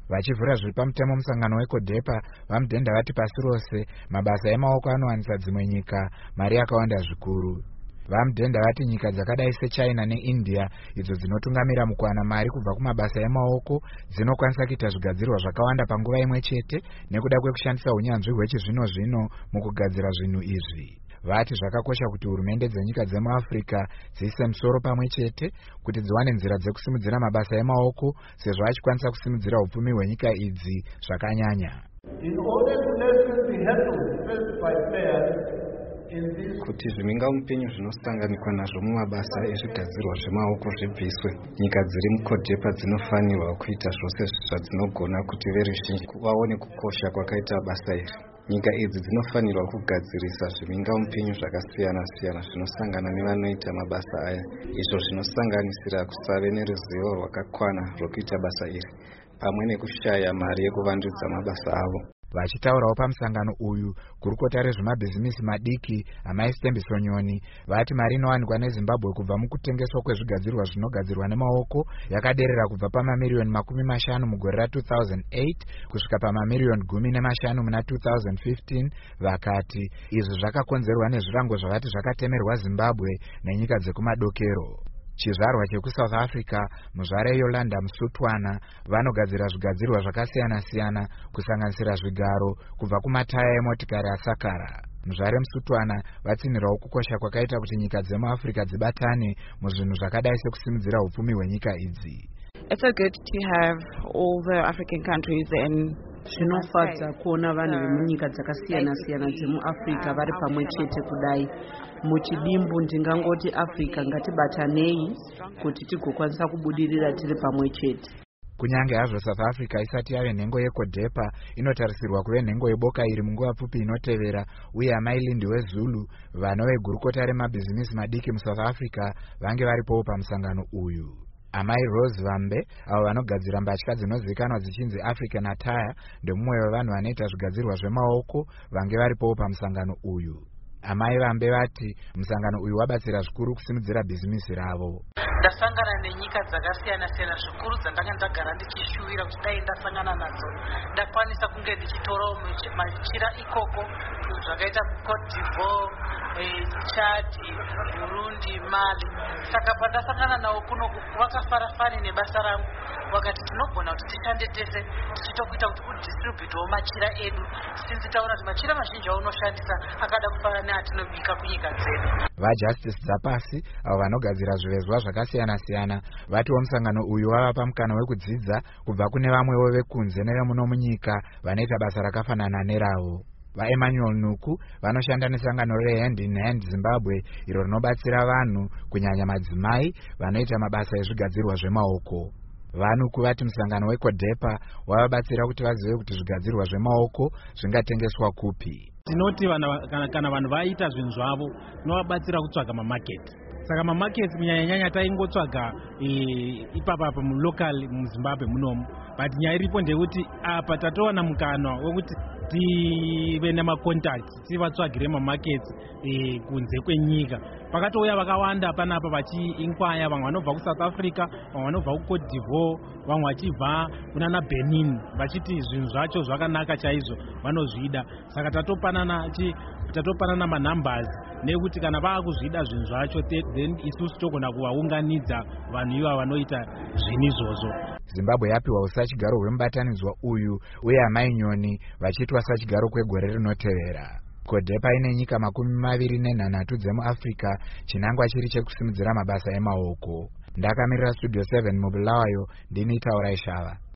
Vachivhura zviri pamutemo musangano weCODEPA, vamudhenda vati pasi rose mabasa emaoko anowanisa dzimwe nyika mari yakawanda zvikuru. Vamudhenda vati nyika dzakadai seChina neIndia idzo dzinotungamira mukuwana mari kubva kumabasa emaoko dzinokwanisa kuita zvigadzirwa zvakawanda panguva imwe chete nekuda kwekushandisa unyanzvi hwechizvino zvino mukugadzira zvinhu izvi. Vati zvakakosha kuti hurumende dzenyika dzemuAfrica dziise musoro pamwe chete kuti dziwane nzira dzekusimudzira mabasa emaoko sezvo achikwanisa kusimudzira upfumi hwenyika idzi zvakanyanya. Kuti zvimingamupenyu zvinosanganikwa nazvo mumabasa ezvigadzirwa zvemaoko zvibviswe, nyika dziri muCODEPA dzinofanirwa kuita zvose zvadzinogona kuti veruzhinji vaone kukosha kwakaita basa iri. Nyika idzi dzinofanirwa kugadzirisa zvimingamupenyu zvakasiyana-siyana zvinosangana nevanoita mabasa aya, izvo zvinosanganisira kusave neruzivo rwakakwana rwokuita basa iri, pamwe nekushaya mari yekuvandudza mabasa avo. Vachitaurawo pamusangano uyu, gurukota rezvemabhizimisi madiki Amai Stembiso Nyoni vati mari inowanikwa neZimbabwe kubva mukutengeswa kwezvigadzirwa zvinogadzirwa nemaoko yakaderera kubva pamamiriyoni 50 mugore ra2008 kusvika pamamiriyoni 15 muna 2015. Vakati izvi zvakakonzerwa nezvirango zvavati zvakatemerwa Zimbabwe nenyika dzekumadokero. Chizvarwa chekuSouth Africa, muzvare Yolanda Musutwana, vanogadzira zvigadzirwa zvakasiyana-siyana kusanganisira zvigaro kubva kumataya emotikari asakara. Muzvare Musutwana vatsinirawo kukosha kwakaita kuti nyika dzemuAfrica dzibatane muzvinhu zvakadai sekusimudzira upfumi hwenyika idzi. It's so good to have all the African countries in Zvinofadza kuona vanhu vemunyika dzakasiyana-siyana dzemuAfrica vari pamwe chete kudai. Muchidimbu ndingangoti Africa ngatibatanei kuti tigokwanisa kubudirira tiri pamwe chete. Kunyange hazvo South Africa isati yave nhengo yeCODEPA, inotarisirwa kuve nhengo yeboka iri munguva pfupi inotevera, uye Amai Lindi weZulu, vanove gurukota remabhizimisi madiki muSouth Africa, vange varipowo pamusangano uyu. Amai Rose Vambe, avo vanogadzira mbatya dzinozivikanwa dzichinzi African Attire, ndemumwe wevanhu vanoita zvigadzirwa zvemaoko, vange varipowo pamusangano uyu. Amai Vambe vati musangano uyu wabatsira zvikuru kusimudzira bhizimisi ravo. Ndasangana nenyika dzakasiyana-siyana zvikuru dzandanga ndagara ndichishuwira kuti dai ndasangana nadzo. Ndakwanisa kunge ndichitorawo machira ikoko zvakaita Cote d'Ivoire, Chad, Burundi, Mali. Saka pandasangana nawo kuno vakafarafani nebasa rangu, wakati tinogona kuti tishande tese tichitokuita kuti kudistributawo machira edu, since taona kuti machira mazhinji aunoshandisa akada kufanana neatinobika kunyika dzedu. VaJustice Dzapasi, avo vanogadzira zvivezwa zvakasiyana-siyana, vatiwo musangano uyu wava pamukana wekudzidza kubva kune vamwewo vekunze nevemuno munyika vanoita basa rakafanana neravo. VaEmmanuel Nuku vanoshanda nesangano reHand in Hand Zimbabwe, iro rinobatsira vanhu kunyanya madzimai vanoita mabasa ezvigadzirwa zvemaoko. Vanuku vati musangano weCODEPA wavabatsira kuti vazive kuti zvigadzirwa zvemaoko zvingatengeswa kupi. Tinoti kana vanhu vaita zvinhu zvavo zvinovabatsira kutsvaga mamarket. Saka mamarket kunyanya taingotsvaga ipapa mulocal muZimbabwe munomu, but nyaya iripo ndekuti apa tatowana mukana wekuti tive nemacontact tivatsvagire mamarkets kunze kwenyika. Pakatouya vakawanda panapa vachiinkwaya, vamwe vanobva kuSouth Africa, vamwe vanobva kuCote d'Ivoire, vamwe vachibva kunana Benin, vachiti zvinhu zvacho zvakanaka chaizvo, vanozvida. Saka tatopanana manumbers nekuti kana vaakuzvida zvinhu zvacho then isusu togona kuvaunganidza vanhu iva vanoita zvinhu izvozvo. Zimbabwe yapiwa usachigaro hwemubatanidzwa uyu, uye Amai Nyoni vachitwa sachigaro kwegore rinotevera. CODEPA ine nyika 23 dzemuAfrica, chinangwa chiri chekusimudzira mabasa emaoko. Ndakamirira Studio 7 muBulawayo, ndini Taurai Shava.